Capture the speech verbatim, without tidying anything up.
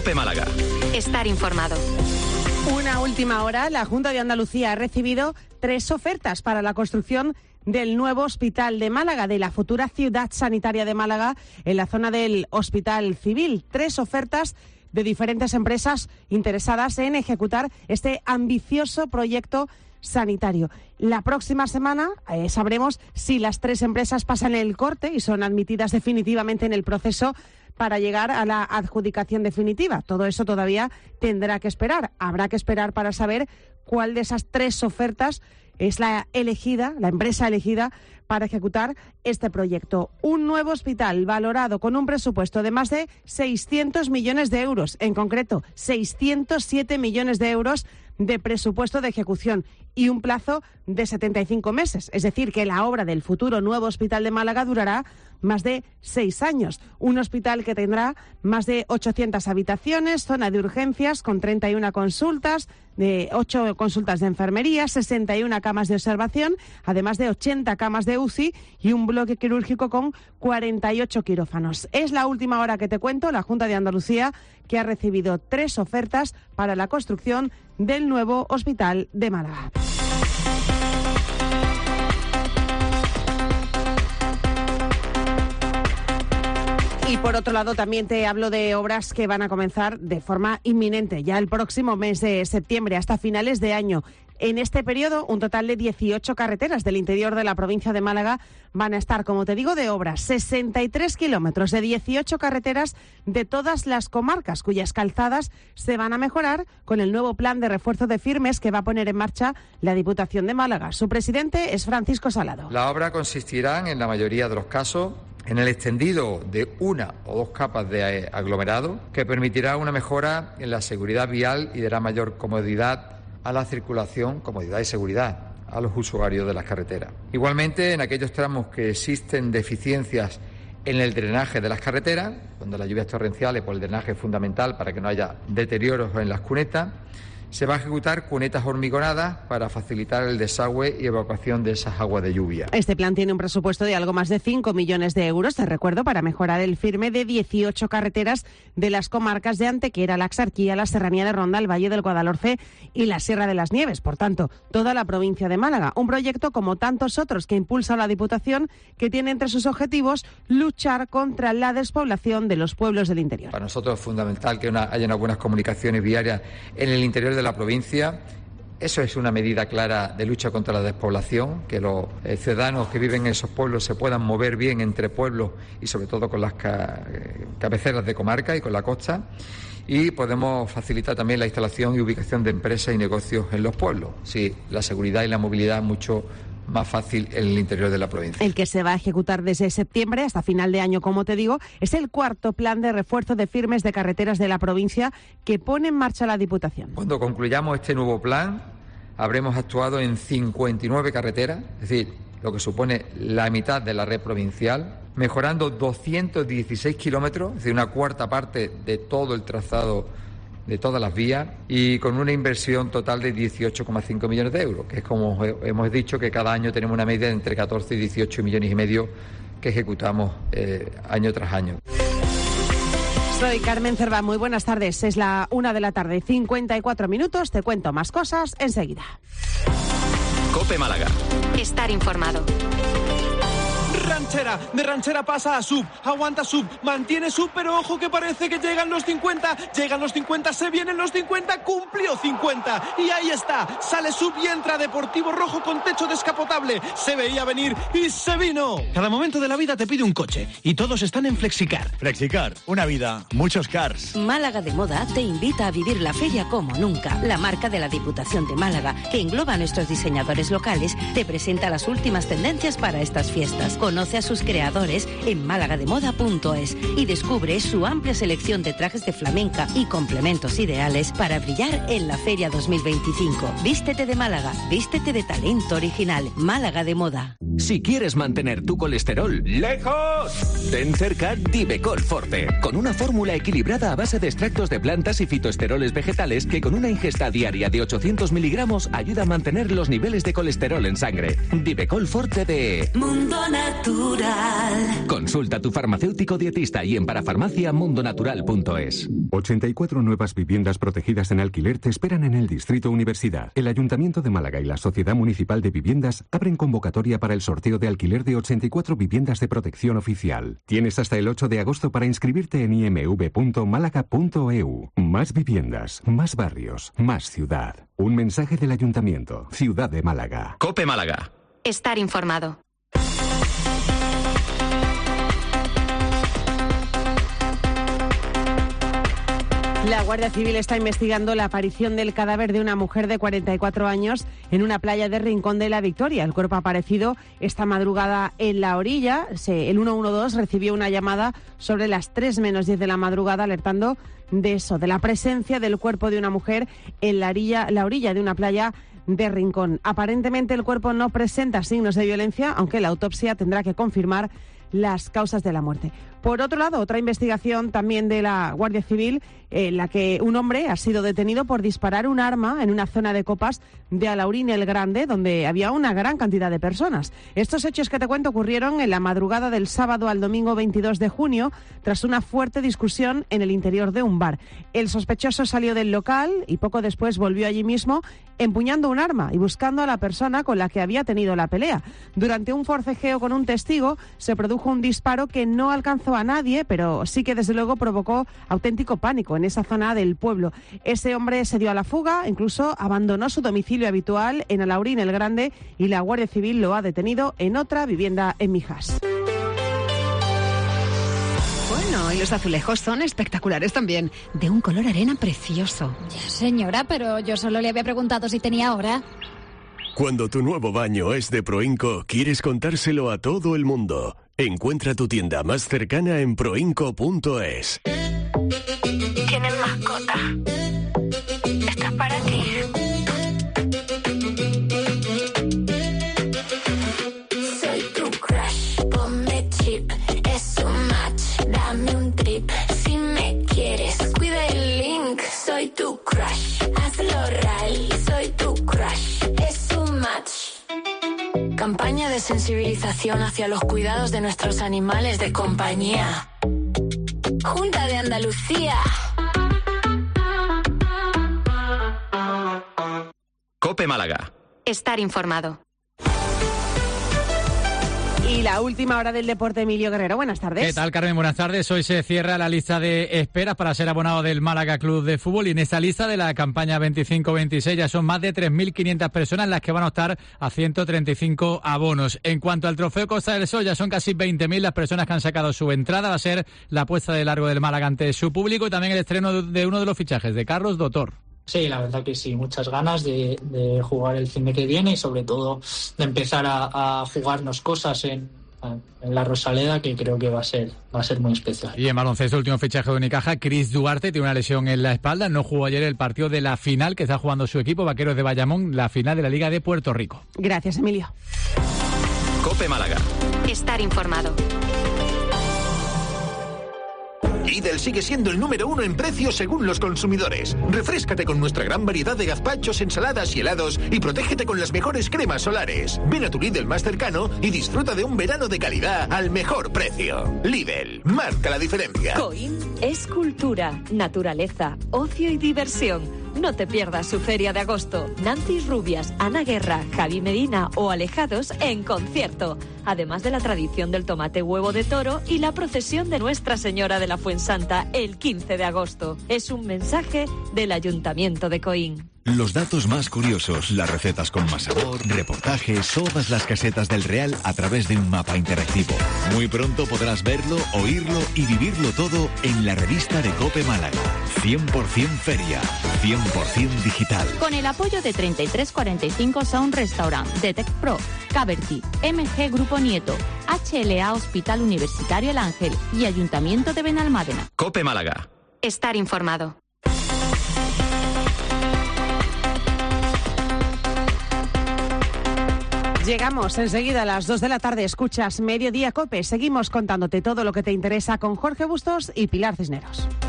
COPE Málaga. Estar informado. Una última hora, la Junta de Andalucía ha recibido tres ofertas para la construcción del nuevo hospital de Málaga, de la futura ciudad sanitaria de Málaga, en la zona del Hospital Civil. Tres ofertas de diferentes empresas interesadas en ejecutar este ambicioso proyecto sanitario. La próxima semana eh, sabremos si las tres empresas pasan el corte y son admitidas definitivamente en el proceso para llegar a la adjudicación definitiva. Todo eso todavía tendrá que esperar. Habrá que esperar para saber cuál de esas tres ofertas es la elegida, la empresa elegida para ejecutar este proyecto. Un nuevo hospital valorado con un presupuesto de más de seiscientos millones de euros, en concreto seiscientos siete millones de euros de presupuesto de ejecución y un plazo de setenta y cinco meses. Es decir, que la obra del futuro nuevo hospital de Málaga durará más de seis años. Un hospital que tendrá más de ochocientas habitaciones, zona de urgencias con treinta y una consultas, de ocho consultas de enfermería, sesenta y una camas de observación, además de ochenta camas de U C I y un bloque quirúrgico con cuarenta y ocho quirófanos. Es la última hora que te cuento, la Junta de Andalucía, que ha recibido tres ofertas para la construcción del nuevo hospital de Málaga. Y por otro lado también te hablo de obras que van a comenzar de forma inminente, ya el próximo mes de septiembre, hasta finales de año. En este periodo, un total de dieciocho carreteras del interior de la provincia de Málaga van a estar, como te digo, de obra. sesenta y tres kilómetros de dieciocho carreteras de todas las comarcas, cuyas calzadas se van a mejorar con el nuevo plan de refuerzo de firmes que va a poner en marcha la Diputación de Málaga. Su presidente es Francisco Salado. La obra consistirá, en la mayoría de los casos, en el extendido de una o dos capas de aglomerado, que permitirá una mejora en la seguridad vial y dará mayor comodidad a la circulación, comodidad y seguridad a los usuarios de las carreteras. Igualmente, en aquellos tramos que existen deficiencias en el drenaje de las carreteras, donde las lluvias torrenciales, pues el drenaje es fundamental para que no haya deterioros en las cunetas, se va a ejecutar cunetas hormigonadas para facilitar el desagüe y evacuación de esas aguas de lluvia. Este plan tiene un presupuesto de algo más de cinco millones de euros, te recuerdo, para mejorar el firme de dieciocho carreteras de las comarcas de Antequera, la Axarquía, la Serranía de Ronda, el Valle del Guadalhorce y la Sierra de las Nieves. Por tanto, toda la provincia de Málaga. Un proyecto como tantos otros que impulsa la Diputación, que tiene entre sus objetivos luchar contra la despoblación de los pueblos del interior. Para nosotros es fundamental que una, haya unas buenas comunicaciones viarias en el interior de de la provincia. Eso es una medida clara de lucha contra la despoblación, que los eh, ciudadanos que viven en esos pueblos se puedan mover bien entre pueblos y sobre todo con las ca- cabeceras de comarca y con la costa. Y podemos facilitar también la instalación y ubicación de empresas y negocios en los pueblos. Sí, la seguridad y la movilidad mucho más fácil en el interior de la provincia. El que se va a ejecutar desde septiembre hasta final de año, como te digo, es el cuarto plan de refuerzo de firmes de carreteras de la provincia que pone en marcha la Diputación. Cuando concluyamos este nuevo plan, habremos actuado en cincuenta y nueve carreteras, es decir, lo que supone la mitad de la red provincial, mejorando doscientos dieciséis kilómetros, es decir, una cuarta parte de todo el trazado de todas las vías, y con una inversión total de dieciocho coma cinco millones de euros, que es como hemos dicho que cada año tenemos una media de entre catorce y dieciocho millones y medio que ejecutamos eh, año tras año. Soy Carmen Cerva, muy buenas tardes. Es la una de la tarde, cincuenta y cuatro minutos. Te cuento más cosas enseguida. COPE Málaga. Estar informado. Ranchera, de ranchera pasa a sub, aguanta sub, mantiene sub, pero ojo que parece que llegan los cincuenta, llegan los cincuenta, se vienen los cincuenta, cumplió cincuenta, y ahí está, sale sub y entra Deportivo Rojo con techo descapotable, se veía venir y se vino. Cada momento de la vida te pide un coche, y todos están en Flexicar. Flexicar, una vida, muchos cars. Málaga de Moda te invita a vivir la feria como nunca. La marca de la Diputación de Málaga, que engloba a nuestros diseñadores locales, te presenta las últimas tendencias para estas fiestas. Conoce a sus creadores en málaga-de-moda punto es y descubre su amplia selección de trajes de flamenca y complementos ideales para brillar en la Feria dos mil veinticinco. Vístete de Málaga, vístete de talento original. Málaga de Moda. Si quieres mantener tu colesterol lejos, Ten cerca Divecol Forte, con una fórmula equilibrada a base de extractos de plantas y fitoesteroles vegetales que con una ingesta diaria de ochocientos miligramos ayuda a mantener los niveles de colesterol en sangre. Divecol Forte de Mundo Natural. Consulta a tu farmacéutico dietista y en parafarmacia mundonatural punto es. ochenta y cuatro nuevas viviendas protegidas en alquiler te esperan en el Distrito Universidad. El Ayuntamiento de Málaga y la Sociedad Municipal de Viviendas abren convocatoria para el sorteo de alquiler de ochenta y cuatro viviendas de protección oficial. Tienes hasta el ocho de agosto para inscribirte en i m v punto málaga punto e u. Más viviendas, más barrios, más ciudad. Un mensaje del Ayuntamiento, Ciudad de Málaga. COPE Málaga. Estar informado. La Guardia Civil está investigando la aparición del cadáver de una mujer de cuarenta y cuatro años en una playa de Rincón de la Victoria. El cuerpo ha aparecido esta madrugada en la orilla. Se, el ciento doce recibió una llamada sobre las tres menos diez de la madrugada alertando de eso, de la presencia del cuerpo de una mujer en la orilla, la orilla de una playa de Rincón. Aparentemente el cuerpo no presenta signos de violencia, aunque la autopsia tendrá que confirmar las causas de la muerte. Por otro lado, otra investigación también de la Guardia Civil, en la que un hombre ha sido detenido por disparar un arma en una zona de copas de Alaurín el Grande, donde había una gran cantidad de personas. Estos hechos que te cuento ocurrieron en la madrugada del sábado al domingo veintidós de junio, tras una fuerte discusión en el interior de un bar. El sospechoso salió del local y poco después volvió allí mismo empuñando un arma y buscando a la persona con la que había tenido la pelea. Durante un forcejeo con un testigo se produjo un disparo que no alcanzó a nadie, pero sí que desde luego provocó auténtico pánico en esa zona del pueblo. Ese hombre se dio a la fuga, incluso abandonó su domicilio habitual en Alaurín el Grande y la Guardia Civil lo ha detenido en otra vivienda en Mijas. Bueno, y los azulejos son espectaculares también, de un color arena precioso. Ya, señora, pero yo solo le había preguntado si tenía hora. Cuando tu nuevo baño es de Proinco, quieres contárselo a todo el mundo. Encuentra tu tienda más cercana en proinco punto es. ¿Tienes mascota? Esta es para ti. Soy tu crush, ponme chip. Es un match, dame un trip. Si me quieres, cuida el link. Soy tu crush, hazlo real. Soy tu crush, es un match. Campaña de sensibilización hacia los cuidados de nuestros animales de compañía. Junta de Andalucía. COPE Málaga. Estar informado. Y la última hora del deporte, Emilio Guerrero. Buenas tardes. ¿Qué tal, Carmen? Buenas tardes. Hoy se cierra la lista de esperas para ser abonado del Málaga Club de Fútbol y en esta lista de la campaña veinticinco veintiséis ya son más de tres mil quinientas personas las que van a optar a ciento treinta y cinco abonos. En cuanto al Trofeo Costa del Sol, ya son casi veinte mil las personas que han sacado su entrada. Va a ser la puesta de largo del Málaga ante su público y también el estreno de uno de los fichajes, de Carlos Dotor. Sí, la verdad que sí, muchas ganas de, de jugar el fin de que viene y sobre todo de empezar a, a jugarnos cosas en, en la Rosaleda, que creo que va a ser va a ser muy especial. Y en baloncesto, último fichaje de Unicaja, Chris Duarte tiene una lesión en la espalda, no jugó ayer el partido de la final que está jugando su equipo, Vaqueros de Bayamón, la final de la Liga de Puerto Rico. Gracias, Emilio. COPE Málaga. Estar informado. Lidl sigue siendo el número uno en precios según los consumidores. Refréscate con nuestra gran variedad de gazpachos, ensaladas y helados y protégete con las mejores cremas solares. Ven a tu Lidl más cercano y disfruta de un verano de calidad al mejor precio. Lidl, marca la diferencia. Coin es cultura, naturaleza, ocio y diversión. No te pierdas su feria de agosto. Nancy Rubias, Ana Guerra, Javi Medina o Alejados en concierto. Además de la tradición del tomate huevo de toro y la procesión de Nuestra Señora de la Fuensanta el quince de agosto. Es un mensaje del Ayuntamiento de Coín. Los datos más curiosos, las recetas con más sabor, reportajes, todas las casetas del Real a través de un mapa interactivo. Muy pronto podrás verlo, oírlo y vivirlo todo en la revista de COPE Málaga. cien por ciento feria, cien por ciento digital. Con el apoyo de treinta y tres cuarenta y cinco Sound Restaurant, Detect Pro, Caberty, M G Grupo Nieto, H L A Hospital Universitario El Ángel y Ayuntamiento de Benalmádena. COPE Málaga. Estar informado. Llegamos enseguida a las dos de la tarde. Escuchas Mediodía Cope. Seguimos contándote todo lo que te interesa con Jorge Bustos y Pilar Cisneros.